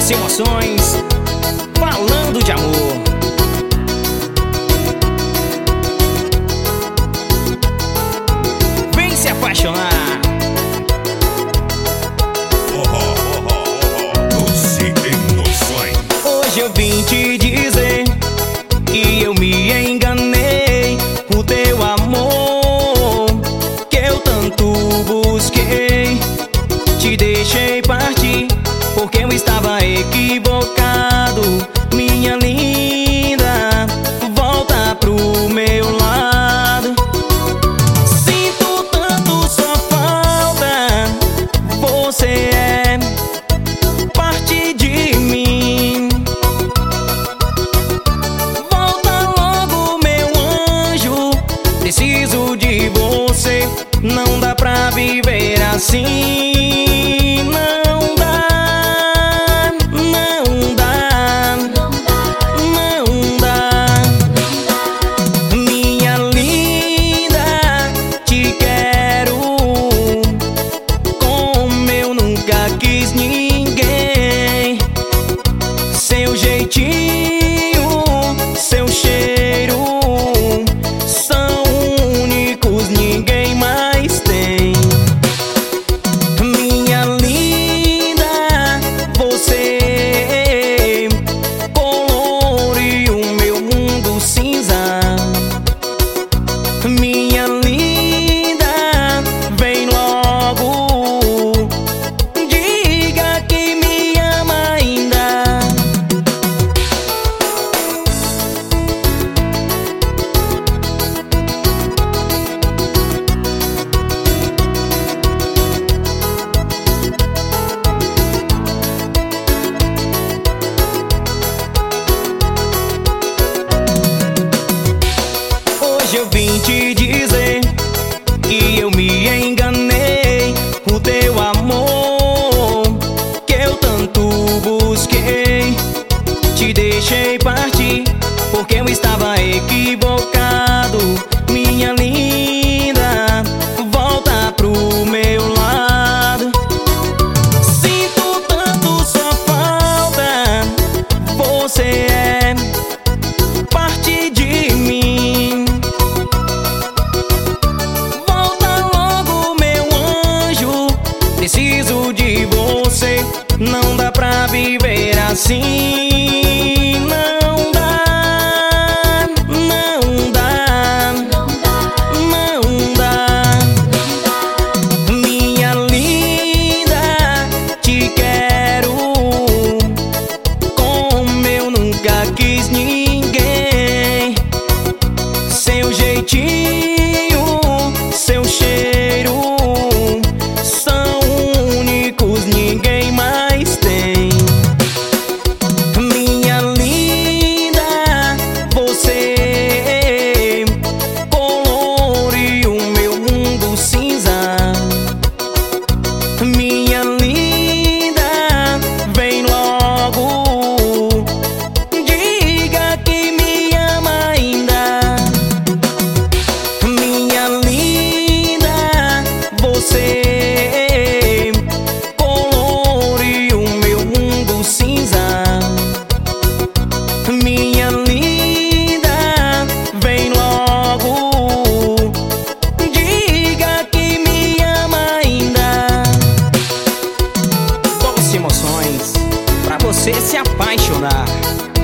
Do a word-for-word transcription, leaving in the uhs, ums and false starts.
Doce Emoções, falando de amor. Vem se apaixonar. Doce Emoções. Hoje eu vim te dizer que eu me enganei. O teu amor que eu tanto busquei, te deixei partir porque eu estava equivocado. Minha linda, volta pro meu lado. Sinto tanto sua falta, você é parte de mim. Volta logo, meu anjo, preciso de você. Não dá pra viver assim. Não dá, não dá, não dá. Minha linda, te quero como eu nunca quis ninguém. Seu jeitinho, seu cheiro são únicos, ninguém mais tem. Minha linda, você colore o meu mundo cinza. Minha linda, vem logo, diga que me ama ainda. Hoje eu vim te dizer que eu me enganei. O teu amor que eu tanto busquei, te deixei partir porque eu estava equivocado. Minha linda, volta pro meu lado. Sinto tanto sua falta, você é parte de mim. Volta logo, meu anjo, preciso de você. Não dá pra viver assim. Não dá, não dá, não dá. Minha linda, te quero como eu nunca quis ninguém. Seu jeitinho, seu cheiro são únicos, ninguém mais tem. Minha linda, você colore o meu mundo cinza. Minha linda, vem logo, diga que me ama ainda. Minha linda, você colore o meu mundo cinza. Minha linda, vem logo, diga que me ama ainda. Doce Emoções, pra você se apaixonar.